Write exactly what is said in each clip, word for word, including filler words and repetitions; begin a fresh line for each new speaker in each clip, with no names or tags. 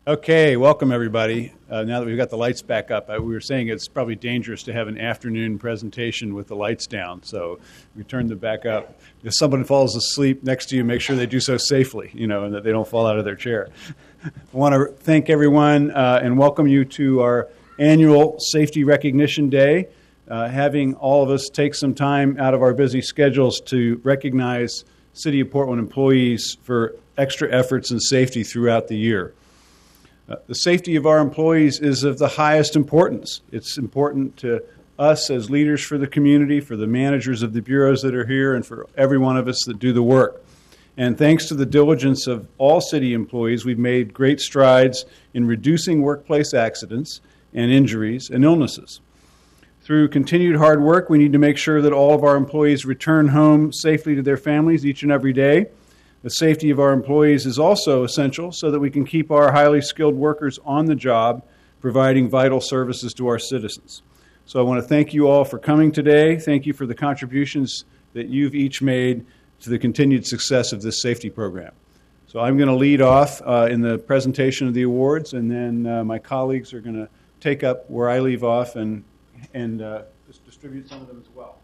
Okay, welcome everybody. Uh, now that we've got the lights back up, uh, we were saying it's probably dangerous to have an afternoon presentation with the lights down, so we turned them back up. If someone falls asleep next to you, make sure they do so safely, you know, and that they don't fall out of their chair. I want to thank everyone uh, and welcome you to our annual Safety Recognition Day, uh, having all of us take some time out of our busy schedules to recognize City of Portland employees for extra efforts in safety throughout the year. Uh, the safety of our employees is of the highest importance. It's important to us as leaders for the community, for the managers of the bureaus that are here, and for every one of us that do the work. And thanks to the diligence of all city employees, we've made great strides in reducing workplace accidents and injuries and illnesses. Through continued hard work, we need to make sure that all of our employees return home safely to their families each and every day. The safety of our employees is also essential so that we can keep our highly skilled workers on the job, providing vital services to our citizens. So I want to thank you all for coming today. Thank you for the contributions that you've each made to the continued success of this safety program. So I'm going to lead off uh, in the presentation of the awards, and then uh, my colleagues are going to take up where I leave off and, and uh, just distribute some of them as well.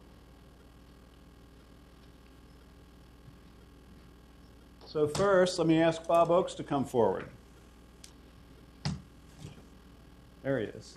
So first, let me ask Bob Oakes to come forward. There he is.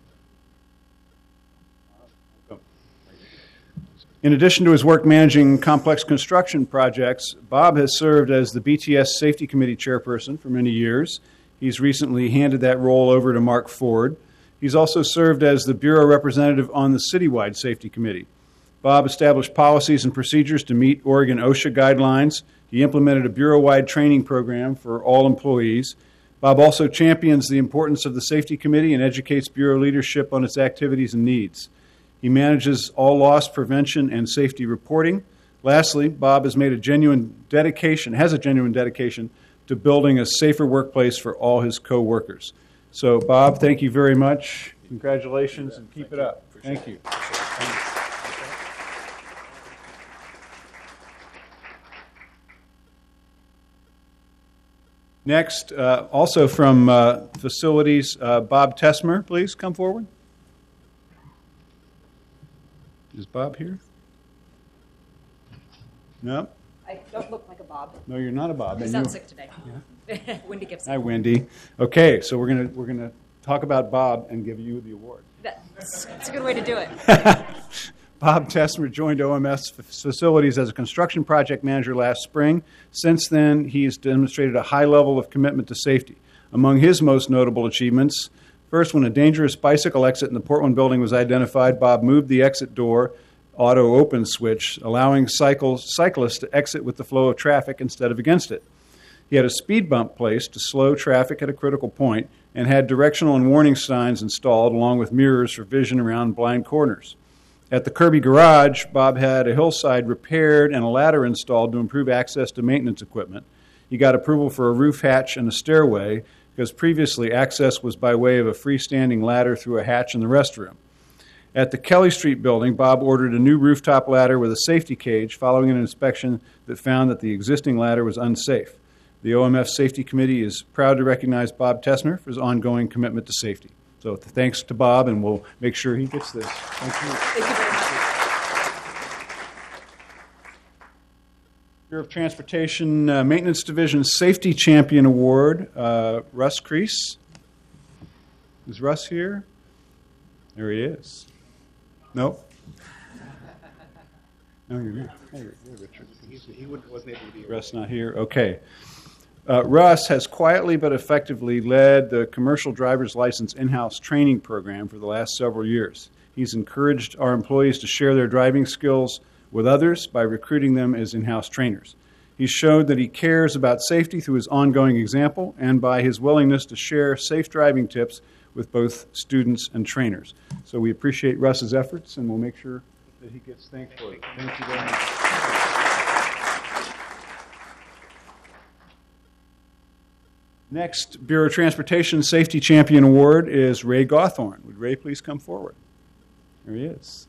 In addition to his work managing complex construction projects, Bob has served as the B T S Safety Committee chairperson for many years. He's recently handed that role over to Mark Ford. He's also served as the Bureau representative on the Citywide Safety Committee. Bob established policies and procedures to meet Oregon OSHA guidelines. He implemented a bureau-wide training program for all employees. Bob also champions the importance of the Safety Committee and educates Bureau leadership on its activities and needs. He manages all loss prevention and safety reporting. Lastly, Bob has made a genuine dedication, has a genuine dedication to building a safer workplace for all his co-workers. So, Bob, thank you very much. Congratulations, and keep it up. Thank you. Next, uh, also from uh, facilities, uh, Bob Tesmer, please come forward. Is Bob here? No?
I don't look like a Bob.
No, you're not a Bob.
You sound sick today. Yeah. Wendy Gibson.
Hi, Wendy. Okay, so we're gonna we're gonna talk about Bob and give you the award.
That's, that's a good way to do it.
Bob Tesmer joined O M S Facilities as a construction project manager last spring. Since then, he has demonstrated a high level of commitment to safety. Among his most notable achievements, first, when a dangerous bicycle exit in the Portland building was identified, Bob moved the exit door auto open switch, allowing cycles, cyclists to exit with the flow of traffic instead of against it. He had a speed bump placed to slow traffic at a critical point and had directional and warning signs installed along with mirrors for vision around blind corners. At the Kirby Garage, Bob had a hillside repaired and a ladder installed to improve access to maintenance equipment. He got approval for a roof hatch and a stairway because previously access was by way of a freestanding ladder through a hatch in the restroom. At the Kelly Street building, Bob ordered a new rooftop ladder with a safety cage following an inspection that found that the existing ladder was unsafe. The O M F Safety Committee is proud to recognize Bob Tesmer for his ongoing commitment to safety. So thanks to Bob, and we'll make sure he gets this. Thank you.
Thank you very much.
Bureau of Transportation uh, Maintenance Division Safety Champion Award, uh, Russ Crease. Is Russ here? There he is. No? No, you're here. Hey, you're, you're Richard.
He's, he wasn't able to be here.
Russ not here? Okay. Uh, Russ has quietly but effectively led the commercial driver's license in-house training program for the last several years. He's encouraged our employees to share their driving skills with others by recruiting them as in-house trainers. He's showed that he cares about safety through his ongoing example and by his willingness to share safe driving tips with both students and trainers. So we appreciate Russ's efforts, and we'll make sure that he gets thanked for it. Thank you very much. Next, Bureau of Transportation Safety Champion Award is Ray Gawthorne. Would Ray please come forward? There he is.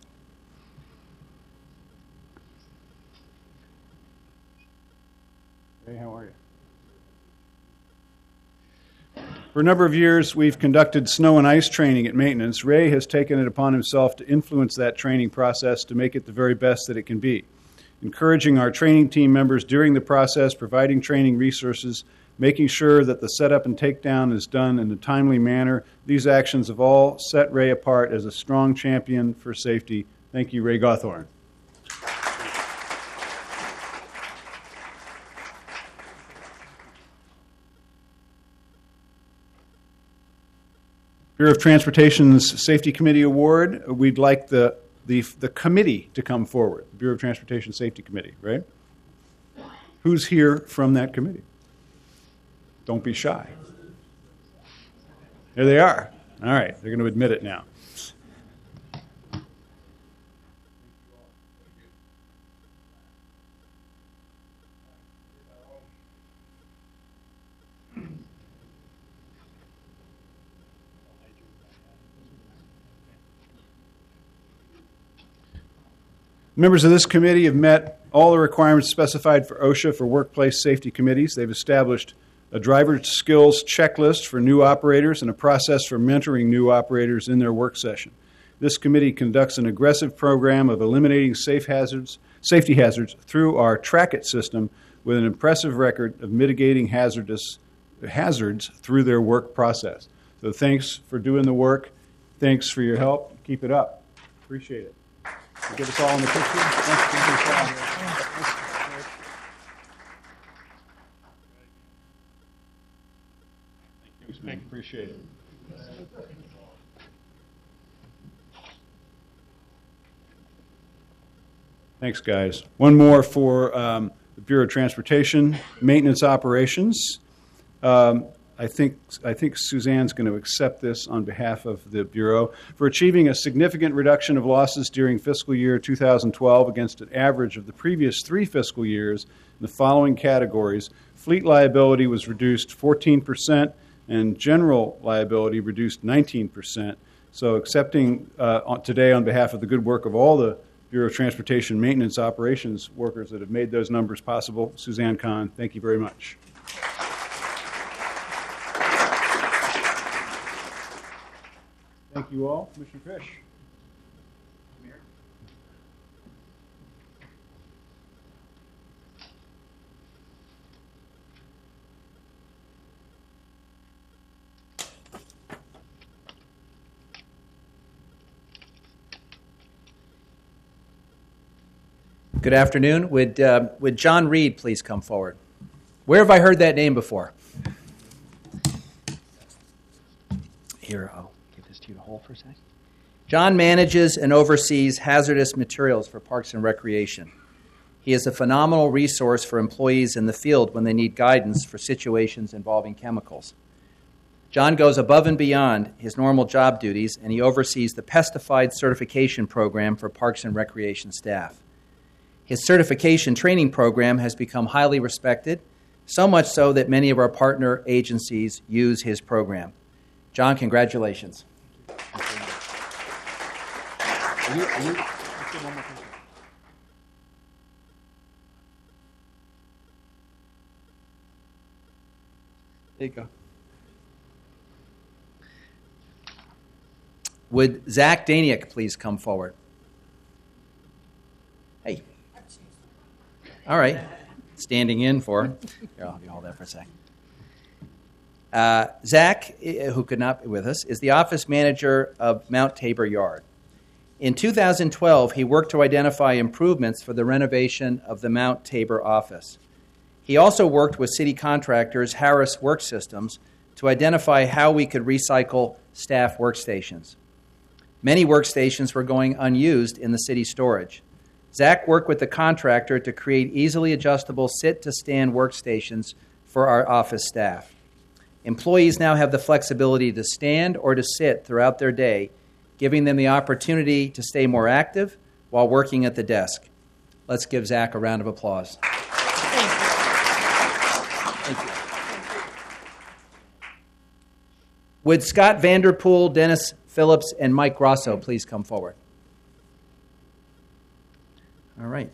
Ray, how are you? For a number of years, we've conducted snow and ice training at maintenance. Ray has taken it upon himself to influence that training process to make it the very best that it can be, encouraging our training team members during the process, providing training resources, making sure that the setup and takedown is done in a timely manner. These actions have all set Ray apart as a strong champion for safety. Thank you, Ray Gawthorne. Bureau of Transportation's Safety Committee Award. We'd like the, the, the committee to come forward, the Bureau of Transportation Safety Committee, right? Who's here from that committee? Don't be shy. There they are. All right, they're going to admit it now. Members of this committee have met all the requirements specified for OSHA for workplace safety committees. They've established a driver skills checklist for new operators and a process for mentoring new operators in their work session. This committee conducts an aggressive program of eliminating safe hazards, safety hazards through our Track It system with an impressive record of mitigating hazardous hazards through their work process. So thanks for doing the work. Thanks for your help. Keep it up. Appreciate it. You get us all in the picture. Thanks for keeping us all. Thanks, man. Appreciate it. Thanks, guys. One more for um, the Bureau of Transportation, maintenance operations. Um, I think I think Suzanne's going to accept this on behalf of the Bureau for achieving a significant reduction of losses during fiscal year two thousand twelve against an average of the previous three fiscal years in the following categories. Fleet liability was reduced fourteen percent and general liability reduced nineteen percent. So accepting uh, today on behalf of the good work of all the Bureau of Transportation maintenance operations workers that have made those numbers possible, Suzanne Kahn, thank you very much. Thank you all. Commissioner Fish.
Good afternoon. Would, uh, would John Reed please come forward? Where have I heard that name before? Here, I'll give this to you to hold for a second. John manages and oversees hazardous materials for Parks and Recreation. He is a phenomenal resource for employees in the field when they need guidance for situations involving chemicals. John goes above and beyond his normal job duties, and he oversees the Pesticide Certification Program for Parks and Recreation staff. His certification training program has become highly respected, so much so that many of our partner agencies use his program. John, congratulations. Are you, are you, there you go. Would Zach Daniak please come forward? Hey. All right. Standing in for. Here, I'll hold that for a second. Uh, Zach, who could not be with us, is the office manager of Mount Tabor Yard. In two thousand twelve, he worked to identify improvements for the renovation of the Mount Tabor office. He also worked with city contractors Harris Work Systems to identify how we could recycle staff workstations. Many workstations were going unused in the city storage. Zach worked with the contractor to create easily adjustable sit-to-stand workstations for our office staff. Employees now have the flexibility to stand or to sit throughout their day, giving them the opportunity to stay more active while working at the desk. Let's give Zach a round of applause. Thank you. Thank you. Would Scott Vanderpool, Dennis Phillips, and Mike Grosso please come forward? All right.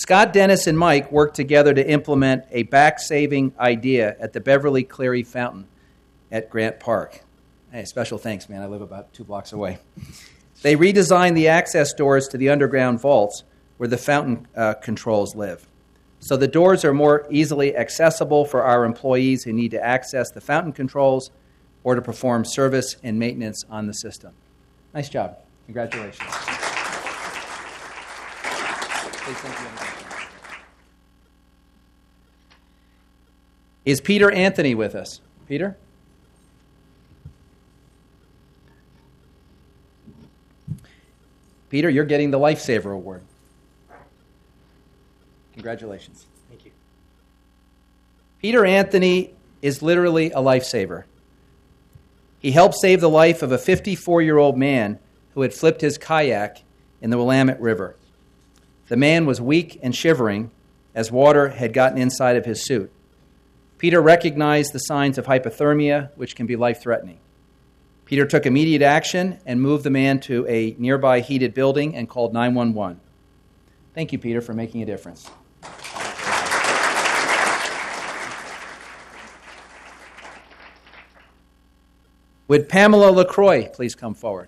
Scott, Dennis, and Mike worked together to implement a back-saving idea at the Beverly Cleary Fountain at Grant Park. Hey, special thanks, man. I live about two blocks away. They redesigned the access doors to the underground vaults where the fountain uh, controls live. So the doors are more easily accessible for our employees who need to access the fountain controls or to perform service and maintenance on the system. Nice job. Congratulations. Please, thank you. Is Peter Anthony with us? Peter? Peter, you're getting the Lifesaver Award. Congratulations.
Thank you.
Peter Anthony is literally a lifesaver. He helped save the life of a fifty-four-year-old man who had flipped his kayak in the Willamette River. The man was weak and shivering as water had gotten inside of his suit. Peter recognized the signs of hypothermia, which can be life-threatening. Peter took immediate action and moved the man to a nearby heated building and called nine one one. Thank you, Peter, for making a difference. Would Pamela LaCroix please come forward?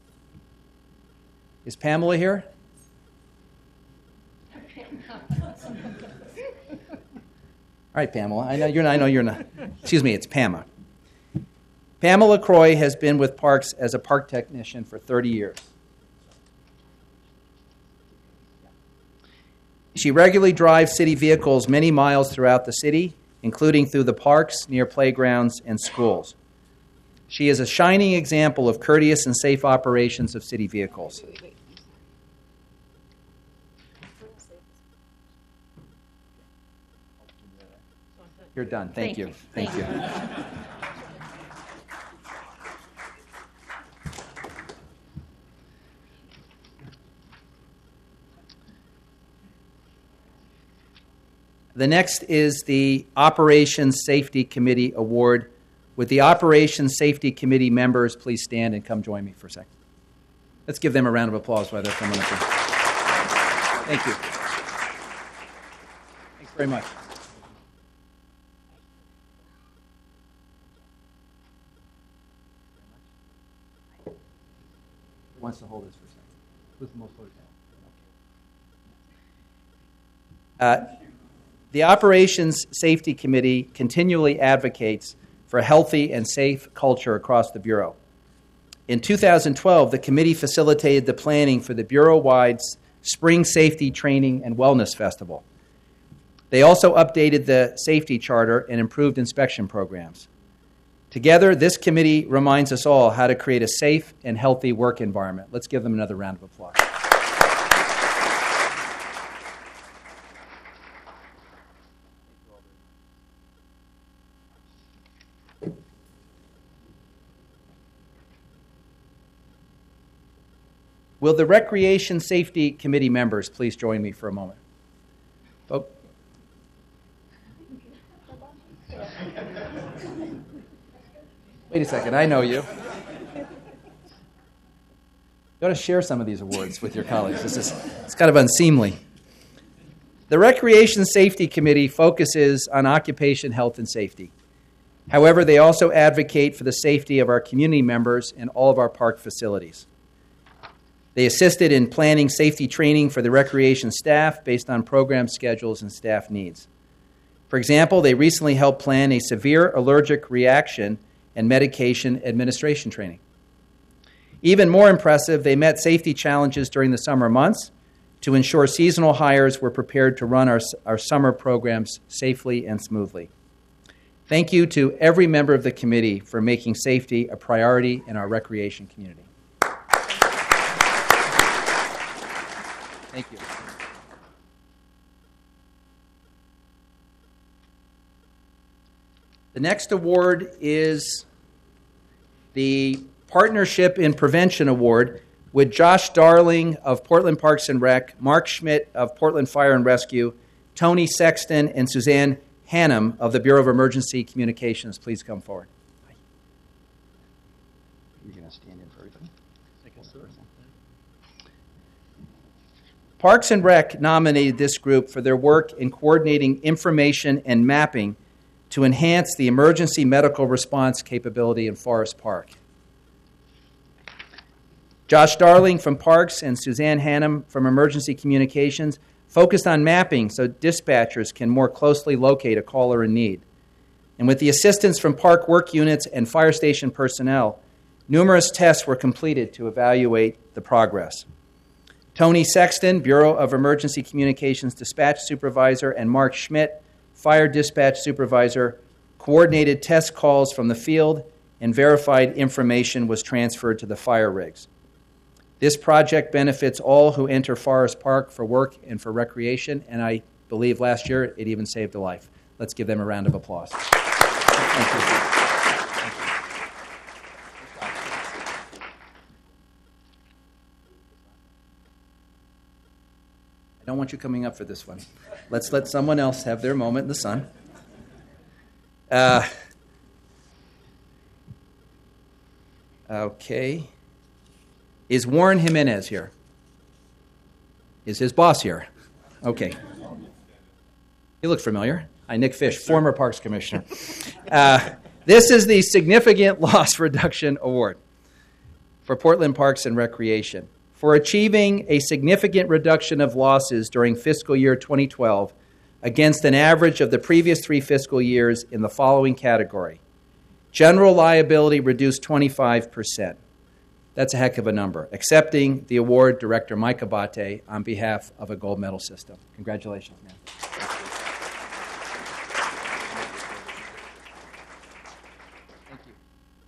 Is Pamela here? All right, Pamela. I know you're not. I know you're not. Excuse me. It's Pama. Pamela LaCroix has been with Parks as a park technician for thirty years. She regularly drives city vehicles many miles throughout the city, including through the parks, near playgrounds, and schools. She is a shining example of courteous and safe operations of city vehicles. You're done. Thank,
Thank
you.
you.
Thank,
Thank
you. The next is the Operations Safety Committee Award. Would the Operations Safety Committee members please stand and come join me for a second? Let's give them a round of applause while they're coming up here. Thank you. Thanks very much. Who wants to hold this for a second? Who's the most voted down? Uh, The Operations Safety Committee continually advocates for a healthy and safe culture across the Bureau. In two thousand twelve, the committee facilitated the planning for the Bureau-wide Spring Safety Training and Wellness Festival. They also updated the safety charter and improved inspection programs. Together, this committee reminds us all how to create a safe and healthy work environment. Let's give them another round of applause. Will the Recreation Safety Committee members please join me for a moment? Oh. Wait a second, I know you. You ought to share some of these awards with your colleagues. This is, it's kind of unseemly. The Recreation Safety Committee focuses on occupation health and safety. However, they also advocate for the safety of our community members and all of our park facilities. They assisted in planning safety training for the recreation staff based on program schedules and staff needs. For example, they recently helped plan a severe allergic reaction and medication administration training. Even more impressive, they met safety challenges during the summer months to ensure seasonal hires were prepared to run our, our summer programs safely and smoothly. Thank you to every member of the committee for making safety a priority in our recreation community. Thank you. The next award is the Partnership in Prevention Award with Josh Darling of Portland Parks and Rec, Mark Schmidt of Portland Fire and Rescue, Tony Sexton, and Suzanne Hannum of the Bureau of Emergency Communications. Please come forward. You're going to stand in for everybody? Parks and Rec nominated this group for their work in coordinating information and mapping to enhance the emergency medical response capability in Forest Park. Josh Darling from Parks and Suzanne Hannum from Emergency Communications focused on mapping so dispatchers can more closely locate a caller in need. And with the assistance from park work units and fire station personnel, numerous tests were completed to evaluate the progress. Tony Sexton, Bureau of Emergency Communications Dispatch Supervisor, and Mark Schmidt, Fire Dispatch Supervisor, coordinated test calls from the field and verified information was transferred to the fire rigs. This project benefits all who enter Forest Park for work and for recreation, and I believe last year it even saved a life. Let's give them a round of applause. Thank you. I don't want you coming up for this one. Let's let someone else have their moment in the sun. Uh, okay. Is Warren Jimenez here? Is his boss here? Okay. You look familiar. Hi, Nick Fish, former Parks Commissioner. Uh, this is the Significant Loss Reduction Award for Portland Parks and Recreation for achieving a significant reduction of losses during fiscal year twenty twelve against an average of the previous three fiscal years in the following category. General liability reduced twenty-five percent. That's a heck of a number. Accepting the award, Director Mike Abate, on behalf of a gold medal system. Congratulations, man. Thank you.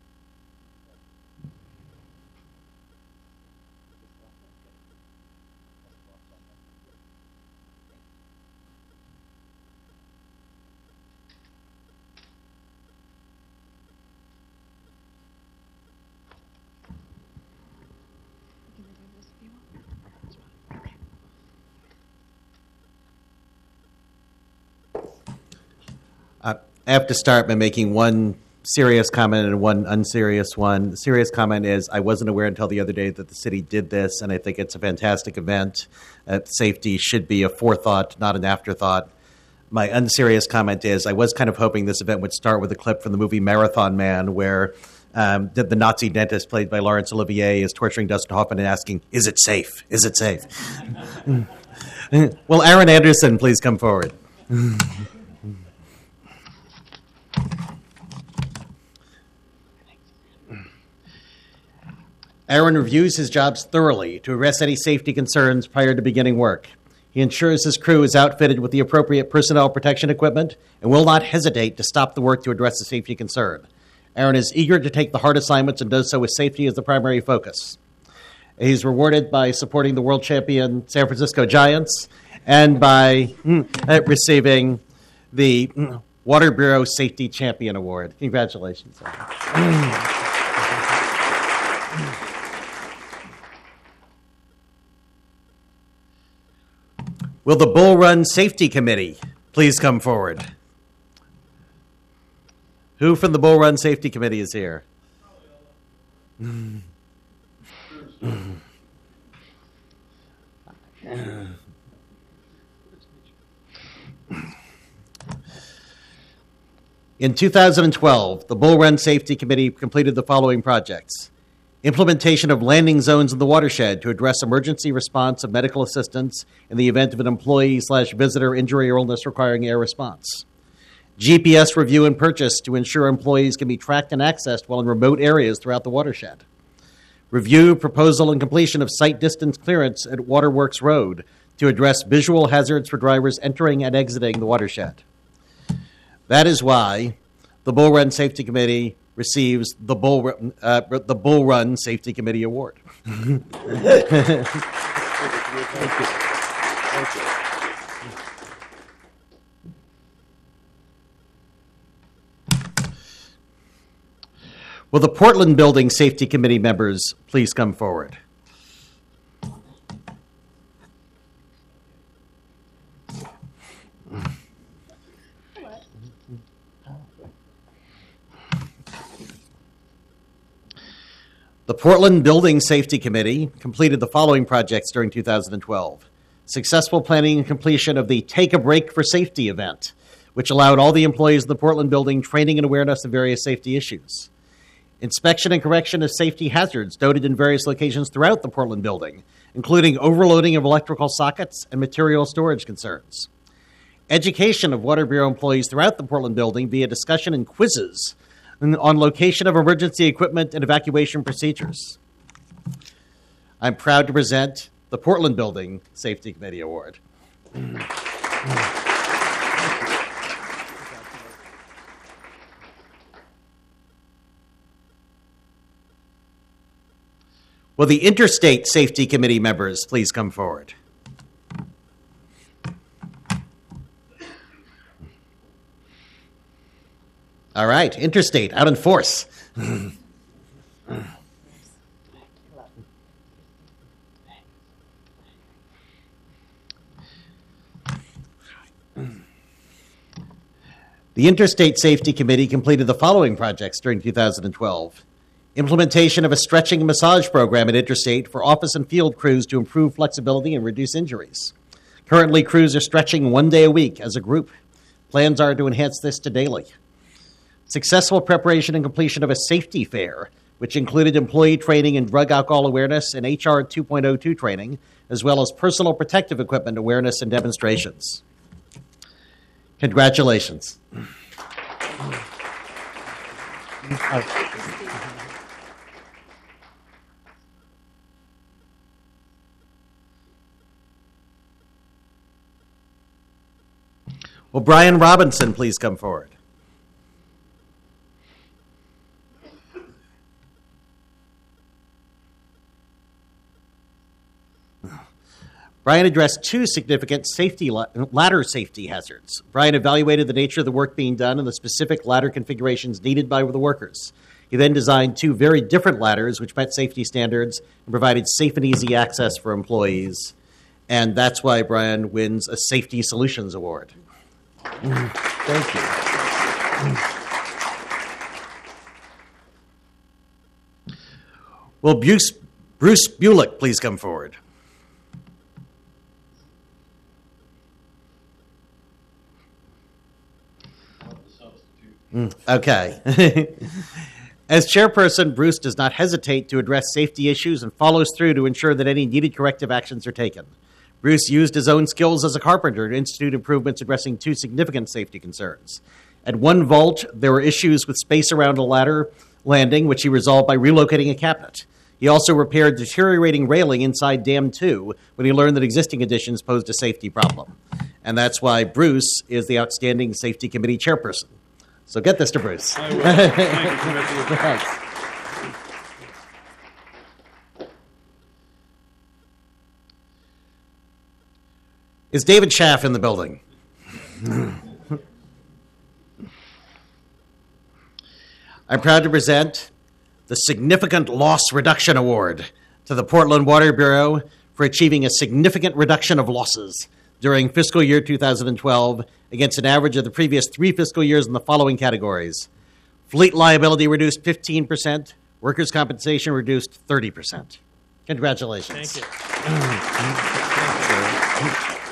Uh, I have to start by making one serious comment and one unserious one. The serious comment is I wasn't aware until the other day that the city did this, and I think it's a fantastic event. Uh, safety should be a forethought, not an afterthought. My unserious comment is I was kind of hoping this event would start with a clip from the movie Marathon Man where um, the, the Nazi dentist played by Laurence Olivier is torturing Dustin Hoffman and asking, is it safe? Is it safe? Well, Aaron Anderson, please come forward. Aaron reviews his jobs thoroughly to address any safety concerns prior to beginning work. He ensures his crew is outfitted with the appropriate personnel protection equipment and will not hesitate to stop the work to address the safety concern. Aaron is eager to take the hard assignments and does so with safety as the primary focus. He's rewarded by supporting the world champion San Francisco Giants and by mm, receiving the mm, Water Bureau Safety Champion Award. Congratulations. Will the Bull Run Safety Committee please come forward? Who from the Bull Run Safety Committee is here? In two thousand twelve, the Bull Run Safety Committee completed the following projects. Implementation of landing zones in the watershed to address emergency response and medical assistance in the event of an employee slash visitor injury or illness requiring air response. G P S review and purchase to ensure employees can be tracked and accessed while in remote areas throughout the watershed. Review, proposal, and completion of site distance clearance at Waterworks Road to address visual hazards for drivers entering and exiting the watershed. That is why the Bull Run Safety Committee receives the Bull, uh, the Bull Run Safety Committee Award.
Thank you. Thank you. Thank you.
Will the Portland Building Safety Committee members please come forward? The Portland Building Safety Committee completed the following projects during two thousand twelve. successful planning and completion of the Take a Break for Safety event, which allowed all the employees of the Portland building training and awareness of various safety issues. Inspection and correction of safety hazards noted in various locations throughout the Portland building, including overloading of electrical sockets and material storage concerns. Education of Water Bureau employees throughout the Portland building via discussion and quizzes on location of emergency equipment and evacuation procedures. I'm proud to present the Portland Building Safety Committee Award. Will the Interstate Safety Committee members please come forward? All right, Interstate, out in force. The Interstate Safety Committee completed the following projects during two thousand twelve. Implementation of a stretching and massage program at Interstate for office and field crews to improve flexibility and reduce injuries. Currently, crews are stretching one day a week as a group. Plans are to enhance this to daily. Successful preparation and completion of a safety fair, which included employee training in drug alcohol awareness and H R two point oh two training, as well as personal protective equipment awareness and demonstrations. Congratulations. Will Brian Robinson please come forward? Brian addressed two significant safety la- ladder safety hazards. Brian evaluated the nature of the work being done and the specific ladder configurations needed by the workers. He then designed two very different ladders which met safety standards and provided safe and easy access for employees. And that's why Brian wins a Safety Solutions Award.
Thank you.
Will Bruce, Bruce Bulick please come forward? Okay. As chairperson, Bruce does not hesitate to address safety issues and follows through to ensure that any needed corrective actions are taken. Bruce used his own skills as a carpenter to institute improvements addressing two significant safety concerns. At one vault, there were issues with space around a ladder landing, which he resolved by relocating a cabinet. He also repaired deteriorating railing inside Dam two when he learned that existing additions posed a safety problem. And that's why Bruce is the outstanding Safety Committee chairperson. So get this to Bruce.
I will. Thank you, Commissioner.
Thanks. Is David Schaff in the building? I'm proud to present the Significant Loss Reduction Award to the Portland Water Bureau for achieving a significant reduction of losses during fiscal year two thousand twelve against an average of the previous three fiscal years in the following categories. Fleet liability reduced fifteen percent, workers' compensation reduced thirty percent. Congratulations.
Thank you.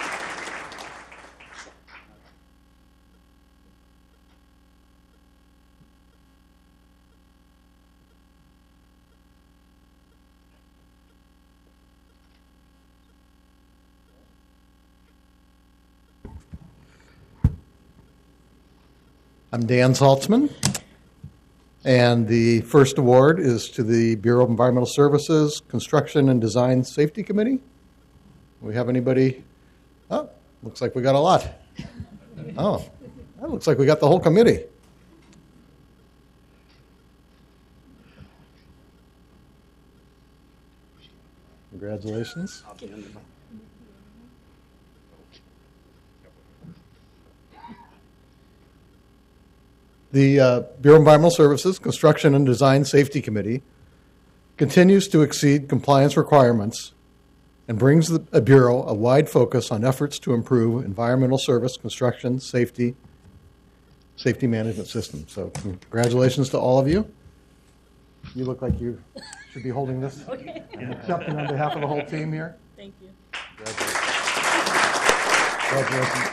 I'm Dan Saltzman, and the first award is to the Bureau of Environmental Services Construction and Design Safety Committee. Do we have anybody? Oh, looks like we got a lot. Oh, that looks like we got the whole committee. Congratulations. The uh, Bureau of Environmental Services Construction and Design Safety Committee continues to exceed compliance requirements and brings the a Bureau a wide focus on efforts to improve environmental service, construction, safety, safety management systems. So congratulations to all of you. You look like you should be holding this.
Okay.
I'm accepting on behalf of the whole team here.
Thank you.
Congratulations. Congratulations.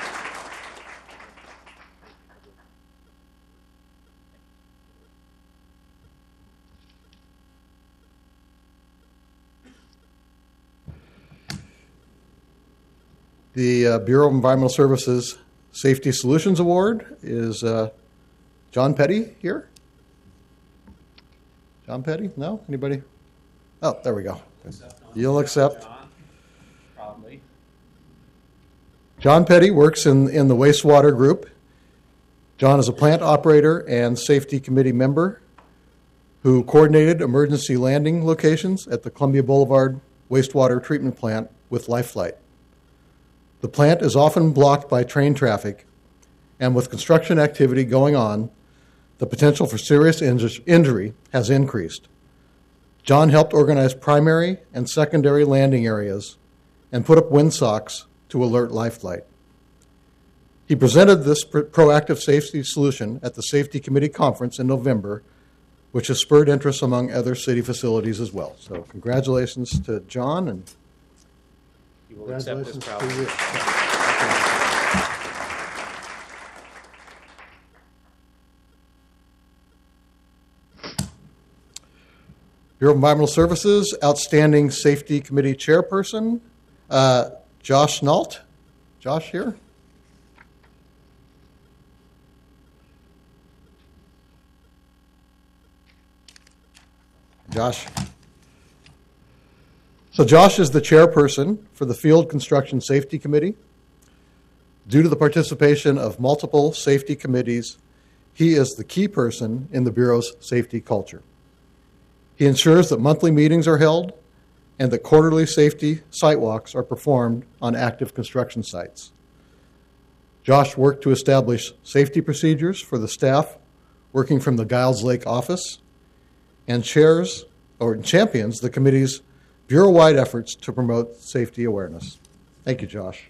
The uh, Bureau of Environmental Services Safety Solutions Award is uh, John Petty here? John Petty? No? Anybody? Oh, there we go. You'll accept.
Probably.
John Petty works in, in the wastewater group. John is a plant operator and safety committee member who coordinated emergency landing locations at the Columbia Boulevard wastewater treatment plant with LifeFlight. The plant is often blocked by train traffic, and with construction activity going on, the potential for serious inju- injury has increased. John helped organize primary and secondary landing areas and put up windsocks to alert LifeFlight. He presented this pr- proactive safety solution at the Safety Committee Conference in November, which has spurred interest among other city facilities as well. So congratulations to John, and
You will accept this
congratulations
proudly.
to you. Bureau of Environmental Services, Outstanding Safety Committee Chairperson, uh, Josh Nault. Josh here? Josh. So Josh is the chairperson for the Field Construction Safety Committee. Due to the participation of multiple safety committees, he is the key person in the Bureau's safety culture. He ensures that monthly meetings are held and that quarterly safety site walks are performed on active construction sites. Josh worked to establish safety procedures for the staff working from the Giles Lake office and chairs or champions the committee's Bureau-wide efforts to promote safety awareness. Thank you, Josh.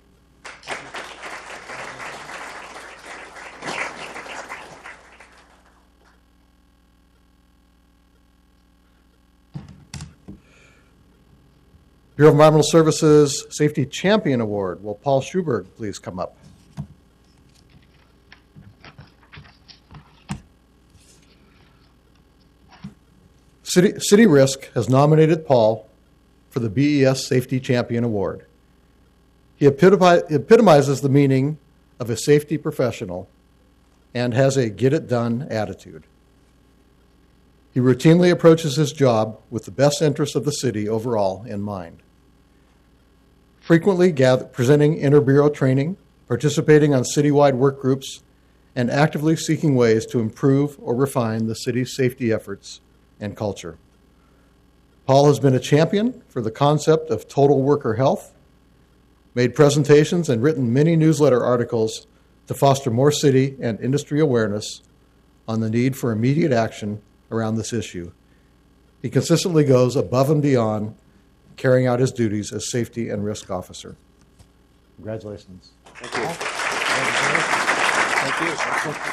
Bureau of Environmental Services Safety Champion Award. Will Paul Schuberg please come up? City, City Risk has nominated Paul for the B E S Safety Champion Award. He epitomi- epitomizes the meaning of a safety professional and has a get-it-done attitude. He routinely approaches his job with the best interests of the city overall in mind. Frequently gather, presenting inter-bureau training, participating on citywide work groups, and actively seeking ways to improve or refine the city's safety efforts and culture. Paul has been a champion for the concept of total worker health, made presentations and written many newsletter articles to foster more city and industry awareness on the need for immediate action around this issue. He consistently goes above and beyond carrying out his duties as safety and risk officer. Congratulations.
Thank you. Thank you.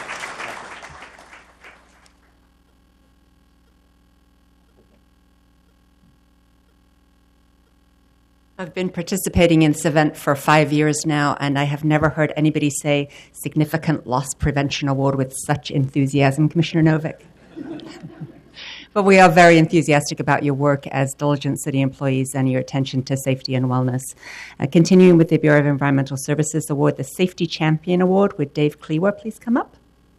I've been participating in this event for five years now, and I have never heard anybody say Significant Loss Prevention Award with such enthusiasm, Commissioner Novick. But we are very enthusiastic about your work as diligent city employees and your attention to safety and wellness. Uh, continuing with the Bureau of Environmental Services Award, the Safety Champion Award with Dave Cleaver. Please come up.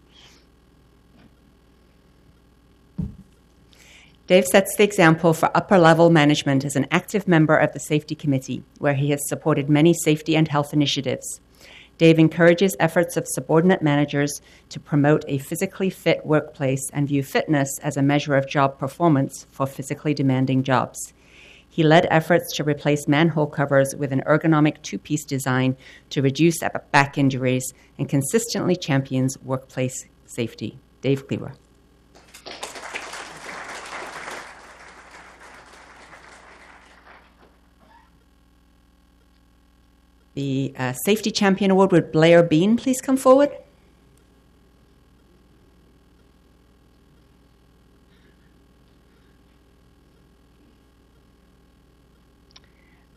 Dave sets the example for upper-level management as an active member of the Safety Committee, where he has supported many safety and health initiatives. Dave encourages efforts of subordinate managers to promote a physically fit workplace and view fitness as a measure of job performance for physically demanding jobs. He led efforts to replace manhole covers with an ergonomic two-piece design to reduce back injuries and consistently champions workplace safety. Dave Cleaver. The uh, Safety Champion Award with Blair Bean, please come forward.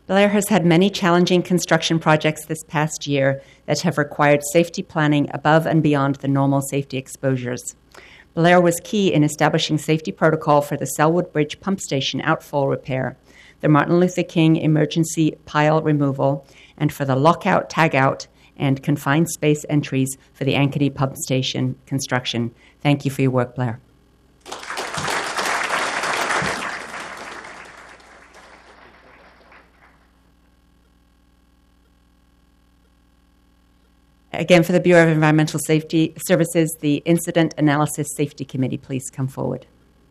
Blair has had many challenging construction projects this past year that have required safety planning above and beyond the normal safety exposures. Blair was key in establishing safety protocol for the Selwood Bridge pump station outfall repair, the Martin Luther King emergency pile removal, and for the lockout, tagout, and confined space entries for the Ankeny pump station construction. Thank you for your work, Blair. Again, for the Bureau of Environmental Safety Services, the Incident Analysis Safety Committee, please come forward.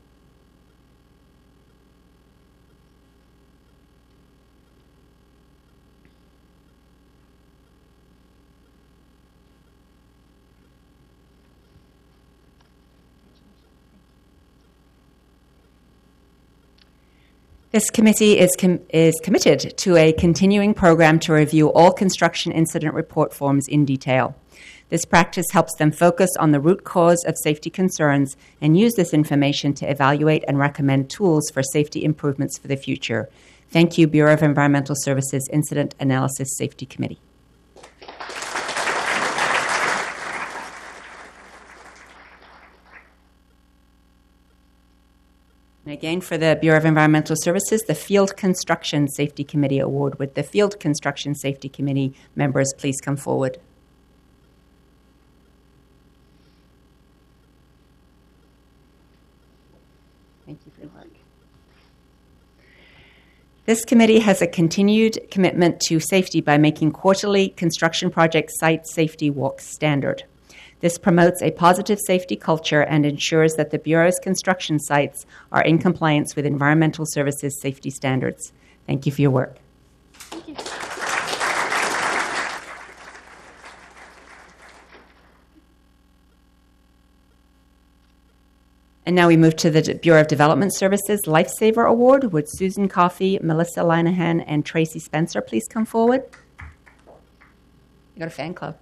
This committee is, com- is committed to a continuing program to review all construction incident report forms in detail. This practice helps them focus on the root cause of safety concerns and use this information to evaluate and recommend tools for safety improvements for the future. Thank you, Bureau of Environmental Services Incident Analysis Safety Committee. And again, for the Bureau of Environmental Services, the Field Construction Safety Committee Award. Would the Field Construction Safety Committee members please come forward? Thank you for your work. This committee has a continued commitment to safety by making quarterly construction project site safety walks standard. This promotes a positive safety culture and ensures that the Bureau's construction sites are in compliance with environmental services safety standards. Thank you for your work.
Thank you.
And now we move to the Bureau of Development Services Lifesaver Award. Would Susan Coffey, Melissa Linehan, and Tracy Spencer please come forward? You got a fan club.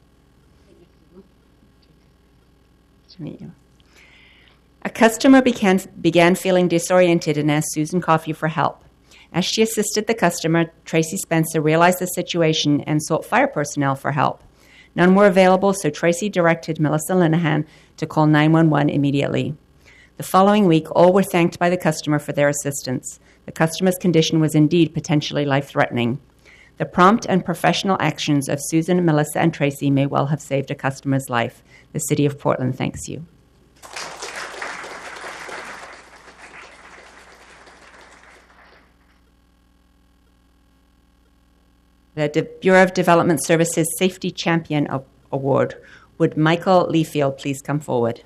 To meet you. A customer began, began feeling disoriented and asked Susan Coffey for help. As she assisted the customer, Tracy Spencer realized the situation and sought fire personnel for help. None were available, so Tracy directed Melissa Linehan to call nine one one immediately. The following week, all were thanked by the customer for their assistance. The customer's condition was indeed potentially life-threatening. The prompt and professional actions of Susan, Melissa, and Tracy may well have saved a customer's life. The City of Portland thanks you. The De- Bureau of Development Services Safety Champion o- Award. Would Michael Leafield please come forward?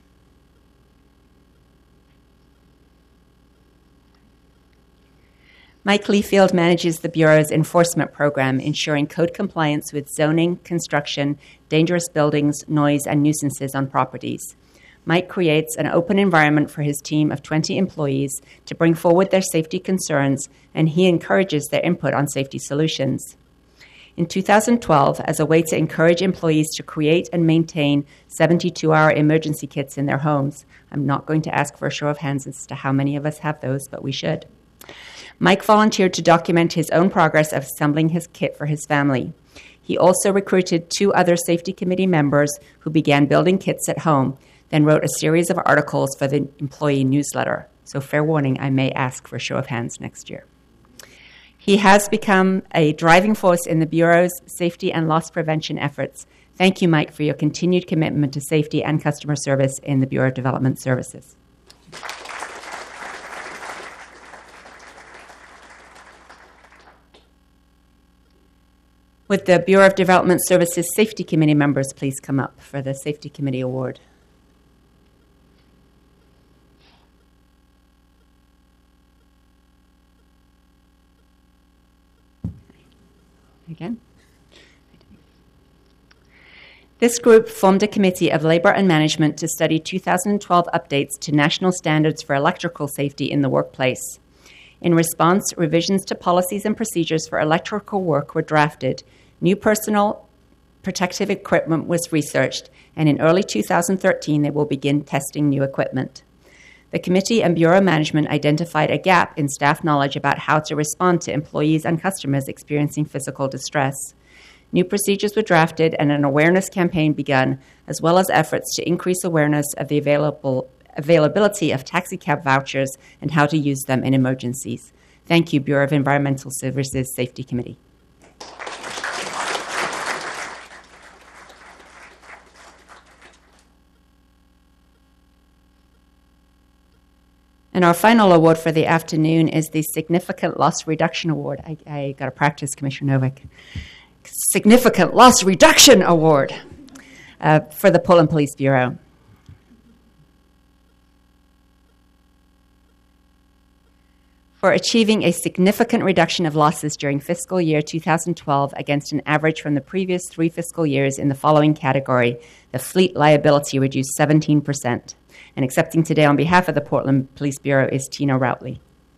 Mike Leafield manages the Bureau's enforcement program, ensuring code compliance with zoning, construction, dangerous buildings, noise, and nuisances on properties. Mike creates an open environment for his team of twenty employees to bring forward their safety concerns, and he encourages their input on safety solutions. In two thousand twelve, as a way to encourage employees to create and maintain seventy-two hour emergency kits in their homes, I'm not going to ask for a show of hands as to how many of us have those, but we should. Mike volunteered to document his own progress of assembling his kit for his family. He also recruited two other safety committee members who began building kits at home, then wrote a series of articles for the employee newsletter. So fair warning, I may ask for a show of hands next year. He has become a driving force in the Bureau's safety and loss prevention efforts. Thank you, Mike, for your continued commitment to safety and customer service in the Bureau of Development Services. Would the Bureau of Development Services Safety Committee members please come up for the Safety Committee Award? Again. This group formed a committee of labor and management to study two thousand twelve updates to national standards for electrical safety in the workplace. In response, revisions to policies and procedures for electrical work were drafted. New personal protective equipment was researched, and in early two thousand thirteen, they will begin testing new equipment. The committee and Bureau management identified a gap in staff knowledge about how to respond to employees and customers experiencing physical distress. New procedures were drafted and an awareness campaign begun, as well as efforts to increase awareness of the available, availability of taxicab vouchers and how to use them in emergencies. Thank you, Bureau of Environmental Services Safety Committee. And our final award for the afternoon is the Significant Loss Reduction Award. I, I got to practice, Commissioner Novick. Significant Loss Reduction Award uh, for the Portland Police Bureau. For achieving a significant reduction of losses during fiscal year two thousand twelve against an average from the previous three fiscal years in the following category, the fleet liability reduced seventeen percent. And accepting today on behalf of the Portland Police Bureau is Tina Routley.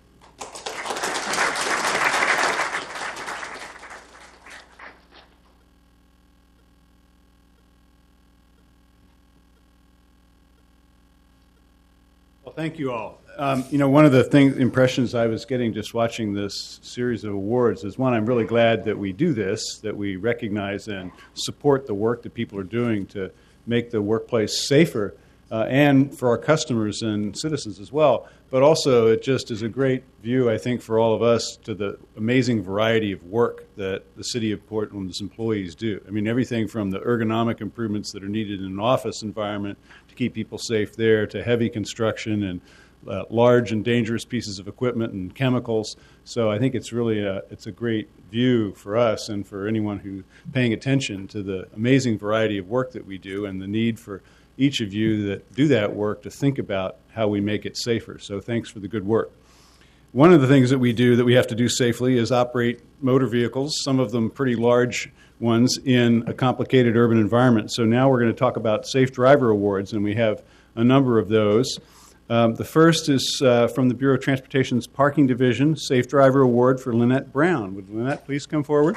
Well, thank you all. Um, you know, one of the things, impressions I was getting just watching this series of awards is, one, I'm really glad that we do this, that we recognize and support the work that people are doing to make the workplace safer, uh, and for our customers and citizens as well. But also, it just is a great view, I think, for all of us to the amazing variety of work that the City of Portland's employees do. I mean, everything from the ergonomic improvements that are needed in an office environment to keep people safe there, to heavy construction and Uh, large and dangerous pieces of equipment and chemicals. So I think it's really a, it's a great view for us and for anyone who's paying attention to the amazing variety of work that we do and the need for each of you that do that work to think about how we make it safer. So thanks for the good work. One of the things that we do that we have to do safely is operate motor vehicles, some of them pretty large ones, in a complicated urban environment. So now we're going to talk about Safe Driver Awards, and we have a number of those. Um, the first is uh, from the Bureau of Transportation's Parking Division, Safe Driver Award for Lynette Brown. Would Lynette please come forward?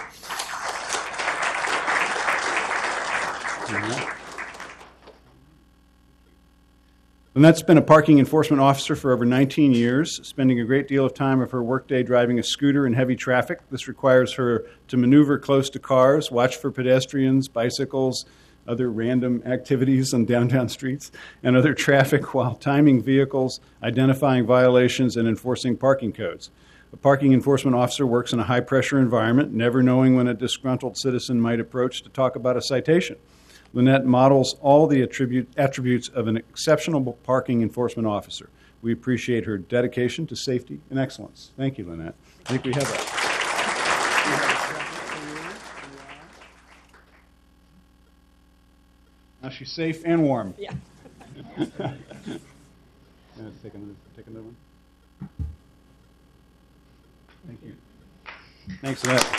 Lynette's been a parking enforcement officer for over nineteen years, spending a great deal of time of her workday driving a scooter in heavy traffic. This requires her to maneuver close to cars, watch for pedestrians, bicycles, other random activities on downtown streets, and other traffic while timing vehicles, identifying violations, and enforcing parking codes. A parking enforcement officer works in a high-pressure environment, never knowing when a disgruntled citizen might approach to talk about a citation. Lynette models all the attribute, attributes of an exceptional parking enforcement officer. We appreciate her dedication to safety and excellence. Thank you, Lynette. I think we have a... Now she's safe and warm.
Yeah.
Let's take another, take another one. Thank you. Thanks for that.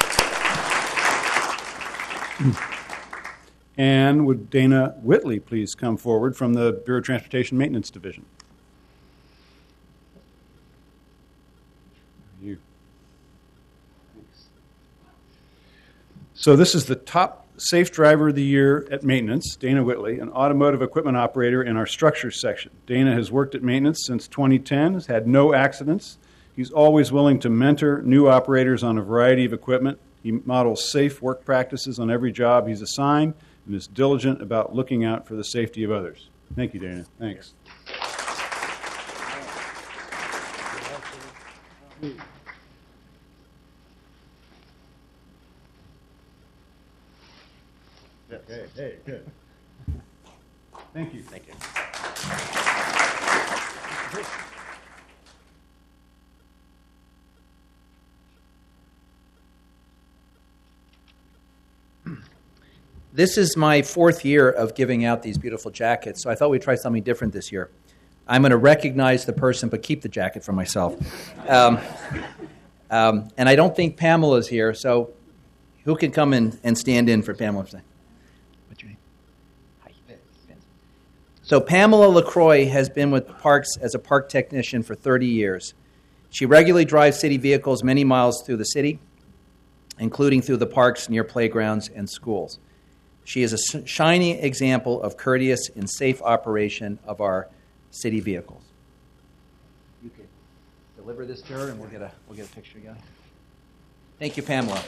And would Dana Whitley please come forward from the Bureau of Transportation Maintenance Division? You. Thanks. So this is the top Safe Driver of the Year at Maintenance, Dana Whitley, an automotive equipment operator in our structures section. Dana has worked at maintenance since twenty ten, has had no accidents. He's always willing to mentor new operators on a variety of equipment. He models safe work practices on every job he's assigned and is diligent about looking out for the safety of others. Thank you, Dana. Thanks. Okay, hey, good. Thank you.
Thank you. This is my fourth year of giving out these beautiful jackets, so I thought we'd try something different this year. I'm going to recognize the person, but keep the jacket for myself. Um, um, and I don't think Pamela's here, so who can come in and stand in for Pamela? What's your name? Hi. So Pamela LaCroix has been with Parks as a park technician for thirty years. She regularly drives city vehicles many miles through the city, including through the parks near playgrounds and schools. She is a shining example of courteous and safe operation of our city vehicles. deliver this to her, and we'll get a we'll get a picture together. Thank you, Pamela.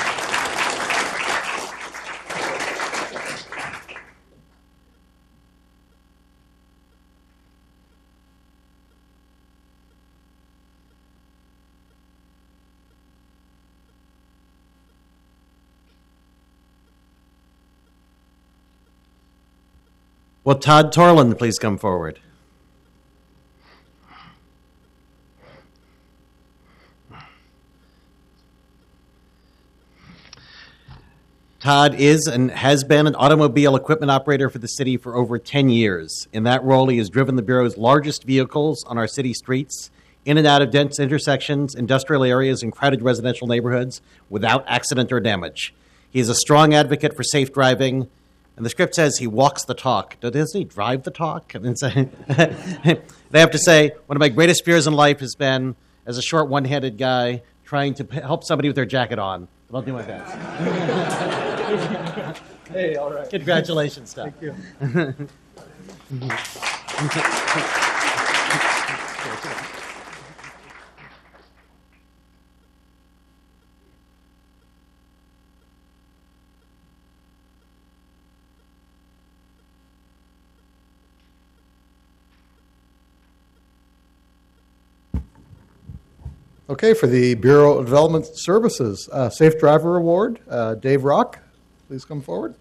Will Todd Torland please come forward? Todd is and has been an automobile equipment operator for the city for over ten years. In that role, he has driven the Bureau's largest vehicles on our city streets, in and out of dense intersections, industrial areas, and crowded residential neighborhoods without accident or damage. He is a strong advocate for safe driving, and the script says he walks the talk. Doesn't he drive the talk? And I have to say, one of my greatest fears in life has been, as a short, one-handed guy, trying to help somebody with their jacket on. But I'll do my best.
Hey, all right.
Congratulations, Todd.
Thank you. Okay, for the Bureau of Development Services uh, Safe Driver Award, uh, Dave Rock, please come forward.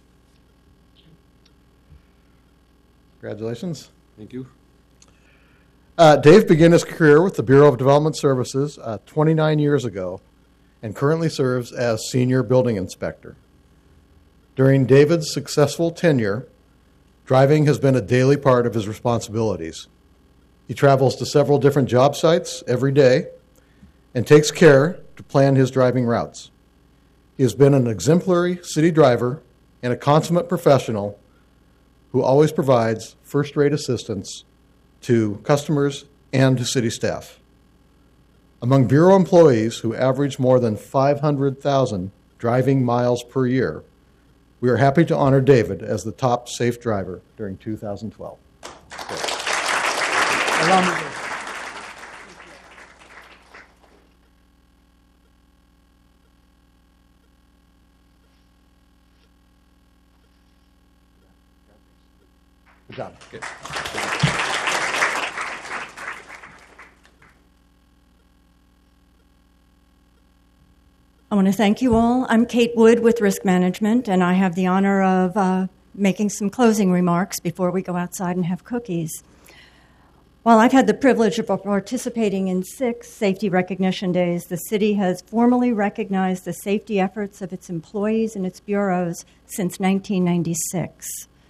Congratulations.
Thank you.
Uh, Dave began his career with the Bureau of Development Services uh, twenty-nine years ago and currently serves as Senior Building Inspector. During David's successful tenure, driving has been a daily part of his responsibilities. He travels to several different job sites every day and takes care to plan his driving routes. He has been an exemplary city driver and a consummate professional who always provides first-rate assistance to customers and to city staff. Among Bureau employees who average more than five hundred thousand driving miles per year, we are happy to honor David as the top safe driver during two thousand twelve. Allow me to- Good job. Good.
I want to thank you all. I'm Kate Wood with Risk Management, and I have the honor of uh, making some closing remarks before we go outside and have cookies. While I've had the privilege of participating in six safety recognition days, the city has formally recognized the safety efforts of its employees and its bureaus since nineteen ninety-six.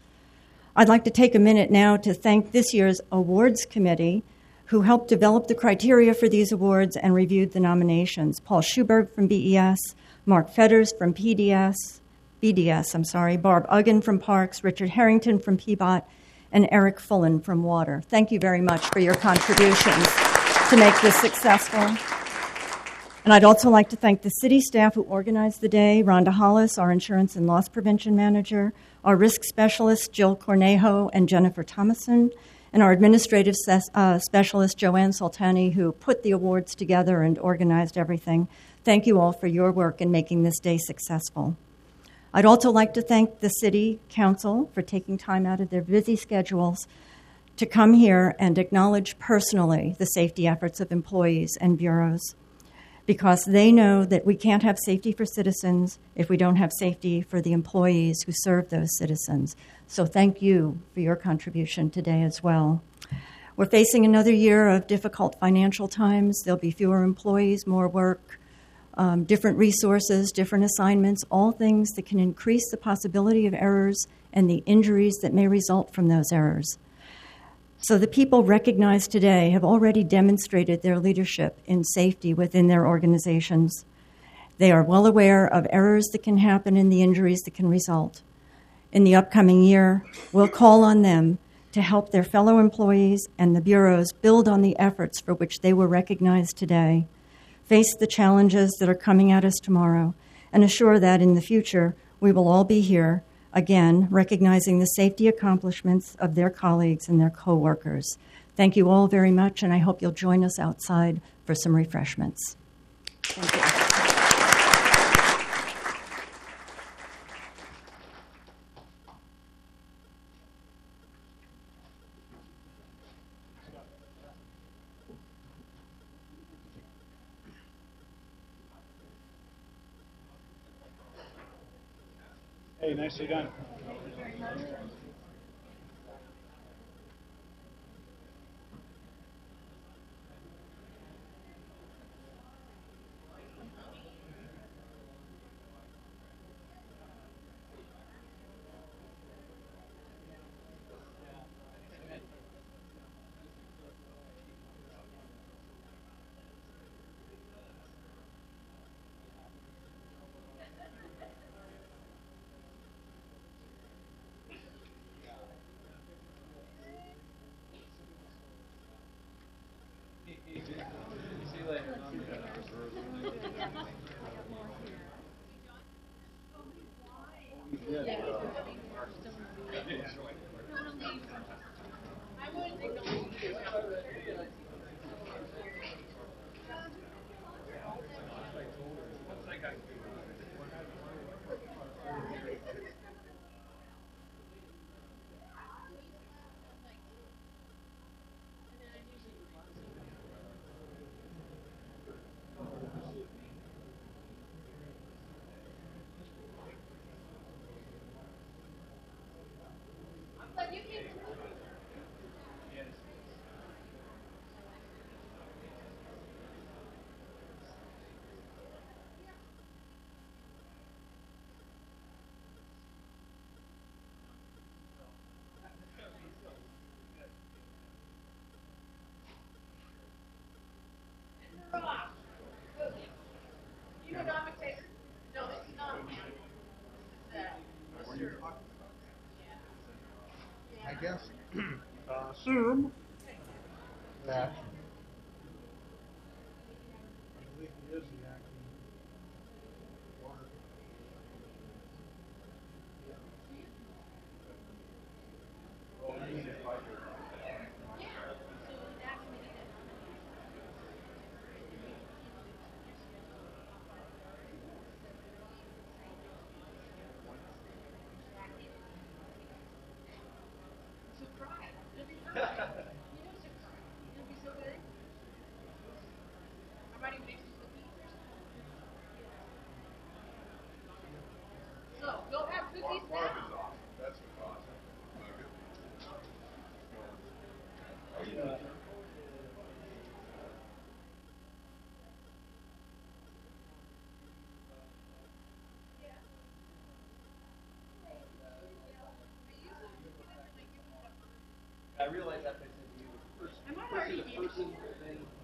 I'd like to take a minute now to thank this year's awards committee who helped develop the criteria for these awards and reviewed the nominations. Paul Schuberg from B E S, Mark Fetters from P D S, B D S, I'm sorry, Barb Uggan from Parks, Richard Harrington from P B O T, and Eric Fullen from Water. Thank you very much for your contributions to make this successful. And I'd also like to thank the city staff who organized the day, Rhonda Hollis, our insurance and loss prevention manager, our risk specialists, Jill Cornejo and Jennifer Thomason, and our administrative ses- uh, specialist, Joanne Soltani, who put the awards together and organized everything. Thank you all for your work in making this day successful. I'd also like to thank the City Council for taking time out of their busy schedules to come here and acknowledge personally the safety efforts of employees and bureaus, because they know that we can't have safety for citizens if we don't have safety for the employees who serve those citizens. So thank you for your contribution today as well. We're facing another year of difficult financial times. There'll be fewer employees, more work, um, different resources, different assignments, all things that can increase the possibility of errors and the injuries that may result from those errors. So the people recognized today have already demonstrated their leadership in safety within their organizations. They are well aware of errors that can happen and the injuries that can result. In the upcoming year, we'll call on them to help their fellow employees and the bureaus build on the efforts for which they were recognized today, face the challenges that are coming at us tomorrow, and assure that in the future we will all be here again, recognizing the safety accomplishments of their colleagues and their coworkers. Thank you all very much, and I hope you'll join us outside for some refreshments. Thank you.
Hey, nicely done.
I guess, uh, assume that. I believe he is the acting water.
I realize that person, you, the person, the person thing